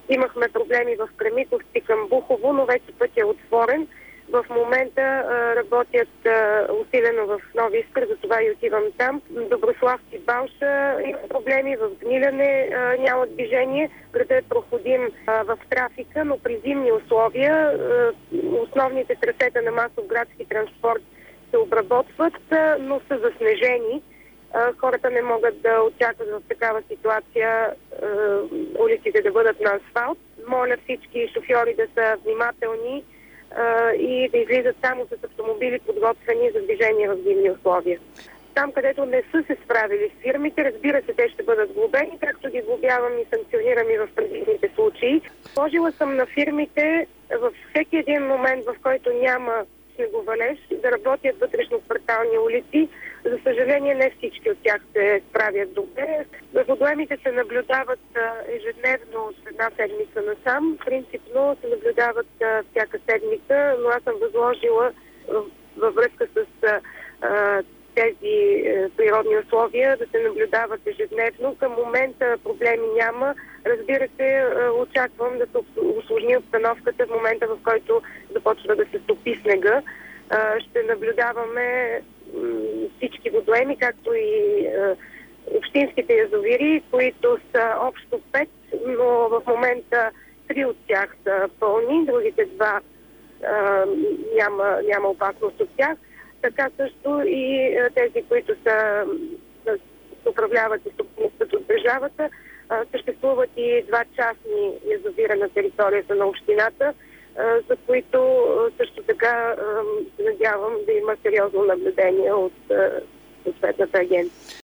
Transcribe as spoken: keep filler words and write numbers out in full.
Имахме проблеми в Кремиковци към Бухово, но вече път е отворен. В момента а, работят а, усилено в Нови Искър, затова и отивам там. Доброслав и Балша има проблеми, в Гниляне а, няма движение. Градът е проходим а, в трафика, но при зимни условия а, основните трасета на масов градски транспорт се обработват, а, но са заснежени. А, хората не могат да очакват в такава ситуация а, улиците да бъдат на асфалт. Моля всички шофьори да са внимателни и да излизат само с автомобили, подготвени за движение в зимни условия. Там, където не са се справили с фирмите, разбира се, те ще бъдат глобени, както ги глобявам и санкционирам и в предишните случаи. Сложила съм на фирмите във всеки един момент, в който няма снеговалеж, да работят вътрешно-квартални улици. За съжаление, не всички от тях се справят добре. Водоемите се наблюдават ежедневно от една седмица насам. Принципно се наблюдават всяка седмица, но аз съм възложила във връзка с а, тези природни условия да се наблюдават ежедневно. Към момента проблеми няма. Разбира се, очаквам да се усложни обстановката в момента, в който започва да се топи снега. Ще наблюдаваме всички водоеми, както и общинските язовири, които са общо пет, но в момента три от тях са пълни, другите два а, няма, няма опасност от тях. Така също и тези, които са, да, управляват и собствеността от държавата, а, съществуват и два частни язовира на територията на общината, а, за които също така се надявам да има сериозно наблюдение от съответната агенция.